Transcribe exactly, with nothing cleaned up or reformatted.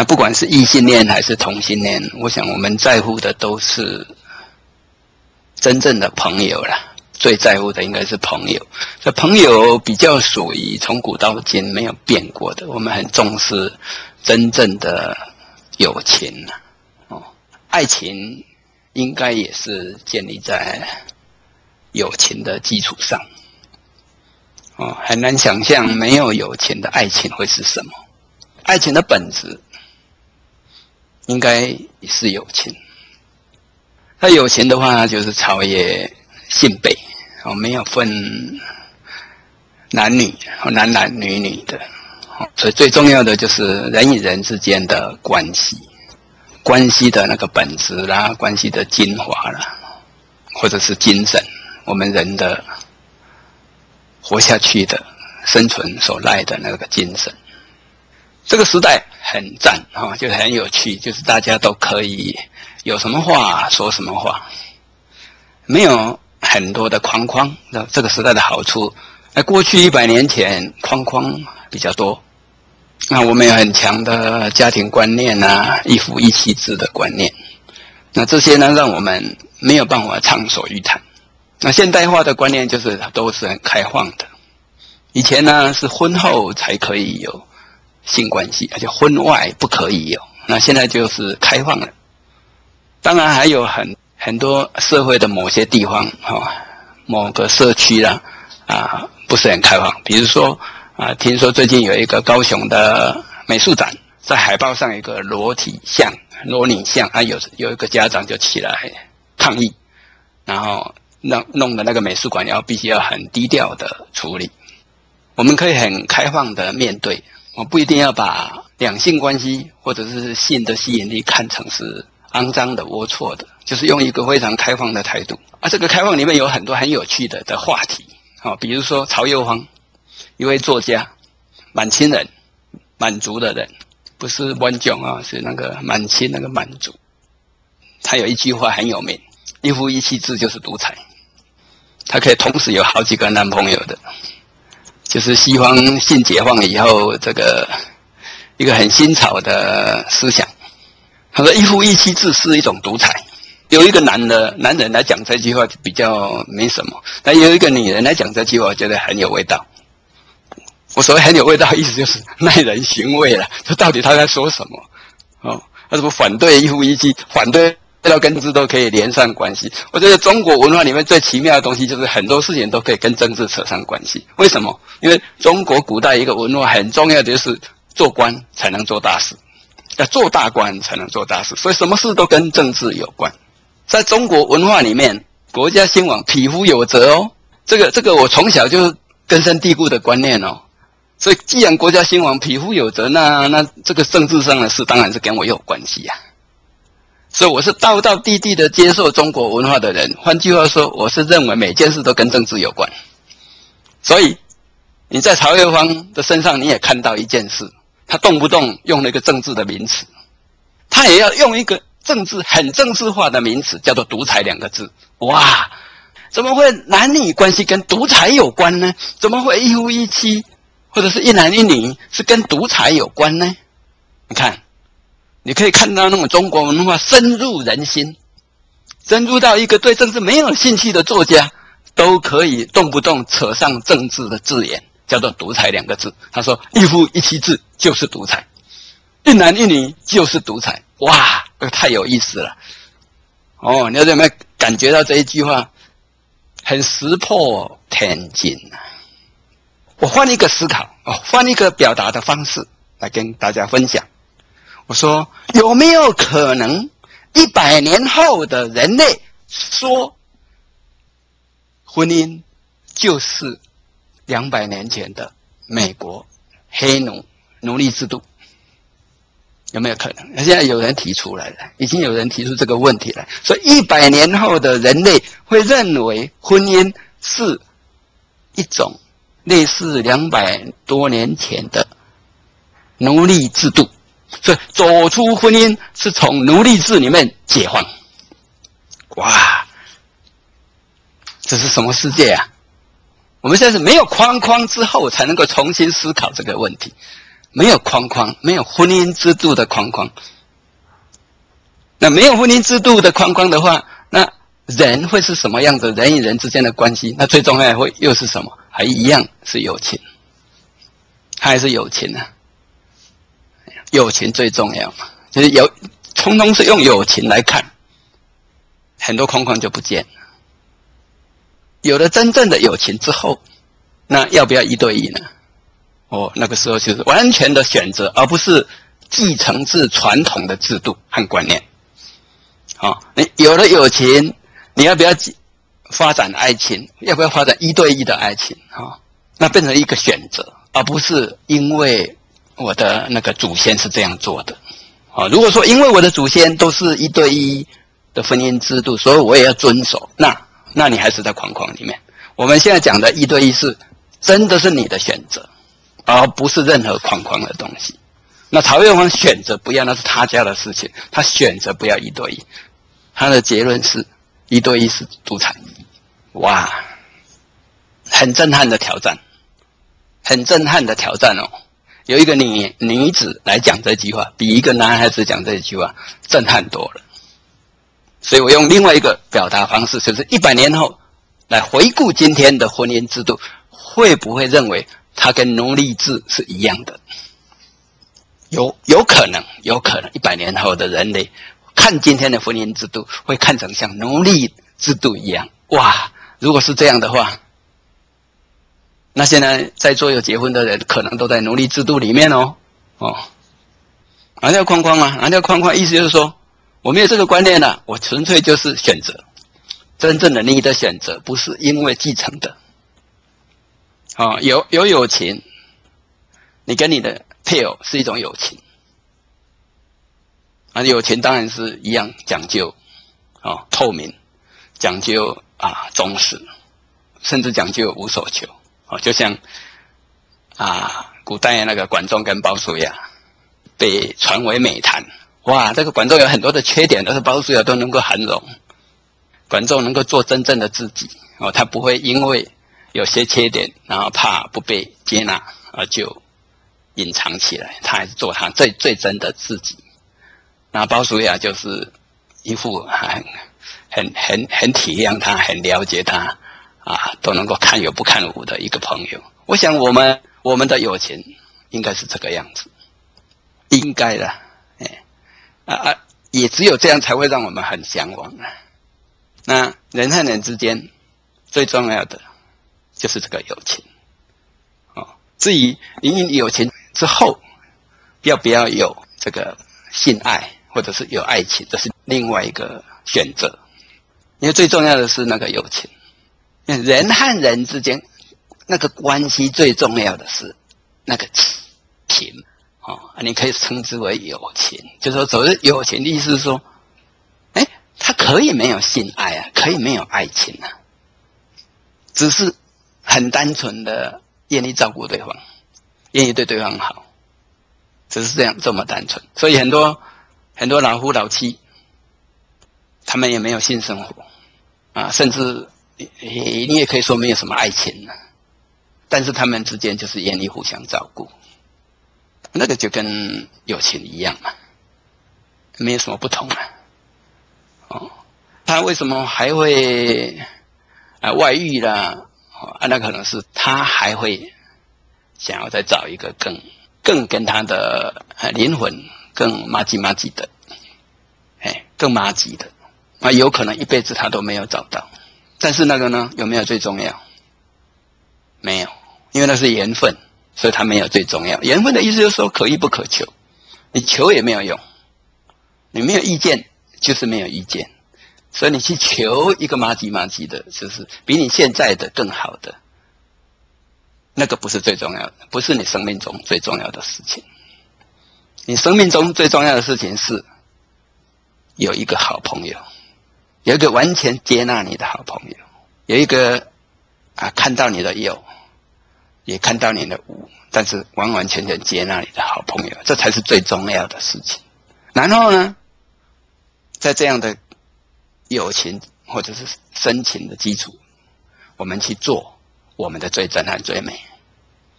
那不管是异性恋还是同性恋，我想我们在乎的都是真正的朋友啦。最在乎的应该是朋友，这朋友比较属于从古到今没有变过的，我们很重视真正的友情啦。哦，爱情应该也是建立在友情的基础上。哦，很难想象没有友情的爱情会是什么。爱情的本质应该是友情。那友情的话，就是超越性别。哦，没有分男女，男男女女的，哦，所以最重要的就是人与人之间的关系，关系的那个本质啦，关系的精华啦，或者是精神，我们人的活下去的生存所赖的那个精神。这个时代很赞啊，就很有趣，就是大家都可以有什么话说什么话，没有很多的框框。这个时代的好处，在过去一百年前框框比较多，那我们有很强的家庭观念啊，一夫一妻制的观念，那这些呢让我们没有办法畅所欲谈。那现代化的观念就是都是很开放的，以前呢是婚后才可以有性关系，而且婚外不可以有，那现在就是开放了。当然还有很很多社会的某些地方，哦，某个社区啦，啊，不是很开放。比如说啊，听说最近有一个高雄的美术展，在海报上有一个裸体像、裸女像，啊，有有一个家长就起来抗议，然后弄弄的那个美术馆要必须要很低调的处理。我们可以很开放的面对，我不一定要把两性关系或者是性的吸引力看成是肮脏的、龌龊的，就是用一个非常开放的态度啊。这个开放里面有很多很有趣的的话题，啊，比如说曹幼芳，一位作家，满清人，满族的人，不是满种啊，是那个满清那个满族。他有一句话很有名：一夫一妻制就是独裁。他可以同时有好几个男朋友的，就是西方性解放以后这个一个很新潮的思想。他说一夫一妻制是一种独裁，有一个男的男人来讲这句话比较没什么，但有一个女人来讲这句话，我觉得很有味道。我所谓很有味道，意思就是耐人寻味了。这到底他在说什么？哦，他怎么反对一夫一妻，反对到跟政治都可以连上关系？我觉得中国文化里面最奇妙的东西，就是很多事情都可以跟政治扯上关系。为什么？因为中国古代一个文化很重要的就是做官才能做大事。要做大官才能做大事，所以什么事都跟政治有关。在中国文化里面，国家兴亡，匹夫有责哦。这个这个我从小就根深蒂固的观念哦。所以既然国家兴亡，匹夫有责，那那这个政治上的事当然是跟我有关系呀、啊。所以我是道道地地的接受中国文化的人。换句话说，我是认为每件事都跟政治有关。所以你在曹幼芳的身上，你也看到一件事。他动不动用了一个政治的名词，他也要用一个政治很政治化的名词，叫做独裁两个字。哇，怎么会男女关系跟独裁有关呢？怎么会一夫一妻或者是一男一女是跟独裁有关呢？你看，你可以看到那种中国文化深入人心，深入到一个对政治没有兴趣的作家都可以动不动扯上政治的字眼，叫做独裁两个字。他说一夫一妻制就是独裁，一男一女就是独裁。哇，这个太有意思了。哦，你有没有感觉到这一句话很石破天惊啊？我换一个思考，哦，换一个表达的方式来跟大家分享。我说，有没有可能一百年后的人类说婚姻就是两百年前的美国黑奴奴隶制度？有没有可能？现在有人提出来了，已经有人提出这个问题了。所以一百年后的人类会认为婚姻是一种类似两百多年前的奴隶制度，所以走出婚姻是从奴隶制里面解放。哇，这是什么世界啊？我们现在是没有框框之后才能够重新思考这个问题。 没有框框，没有婚姻制度的框框。那没有婚姻制度的框框的话，那人会是什么样子？人与人之间的关系，那最重要的会又是什么？还一样是友情，还是友情啊？友情最重要嘛，就是有，通通是用友情来看，很多框框就不见了。有了真正的友情之后，那要不要一对一呢？哦，那个时候就是完全的选择，而不是继承自传统的制度和观念。哦，你有了友情，你要不要发展爱情？要不要发展一对一的爱情？哦，那变成一个选择，而不是因为我的那个祖先是这样做的。哦，如果说因为我的祖先都是一对一的婚姻制度，所以我也要遵守，那那你还是在框框里面。我们现在讲的一对一是真的是你的选择，而不是任何框框的东西。那曹月芳选择不要，那是他家的事情，他选择不要一对一。他的结论是一对一是独裁。哇，很震撼的挑战，很震撼的挑战哦！有一个女女子来讲这句话，比一个男孩子讲这句话震撼多了。所以我用另外一个表达方式，就是一百年后来回顾今天的婚姻制度，会不会认为它跟奴隶制是一样的？有有可能，有可能一百年后的人类看今天的婚姻制度，会看成像奴隶制度一样。哇，如果是这样的话，那现在在座有结婚的人，可能都在奴隶制度里面哦。哦，拿掉框框啊，拿掉框框，意思就是说，我没有这个观念了、啊，我纯粹就是选择。真正的你的选择，不是因为继承的。哦，有有友情，你跟你的配偶是一种友情。啊，友情当然是一样讲究哦，透明，讲究啊忠实，甚至讲究无所求哦，就像啊古代那个管仲跟鲍叔牙被传为美谈，哇，这个管仲有很多的缺点，但是鲍叔牙都能够涵容。管仲能够做真正的自己哦，他不会因为有些缺点，然后怕不被接纳而就隐藏起来，他还是做他最最真的自己。那鲍叔牙就是一副很很很很体谅他，很了解他啊，都能够看有不看无的一个朋友。我想我们我们的友情应该是这个样子，应该的，哎啊啊，也只有这样才会让我们很向往啊。那人和人之间最重要的就是这个友情哦。至于你友情之后要不要有这个性爱，或者是有爱情，这是另外一个选择。因为最重要的是那个友情，人和人之间那个关系最重要的是那个情哦，你可以称之为友情。就是说，所谓友情的意思是说，哎，他可以没有性爱啊，可以没有爱情啊，只是很单纯的愿意照顾对方，愿意对对方好，只是这样这么单纯。所以很多很多老夫老妻，他们也没有性生活啊，甚至你也可以说没有什么爱情呢、啊。但是他们之间就是愿意互相照顾，那个就跟友情一样嘛，没有什么不同啊。哦，他为什么还会啊外遇啦？啊，那可能是他还会想要再找一个更更跟他的灵魂更麻吉麻吉的，哎，更麻吉的。啊，有可能一辈子他都没有找到，但是那个呢，有没有最重要？没有，因为那是缘分，所以他没有最重要。缘分的意思就是说可遇不可求，你求也没有用，你没有意见就是没有意见，所以你去求一个麻吉麻吉的，就是比你现在的更好的，那个不是最重要的，不是你生命中最重要的事情。你生命中最重要的事情是有一个好朋友，有一个完全接纳你的好朋友，有一个啊看到你的有，也看到你的无，但是完完全全接纳你的好朋友，这才是最重要的事情。然后呢，在这样的友情或者是深情的基础，我们去做我们的最真和最美。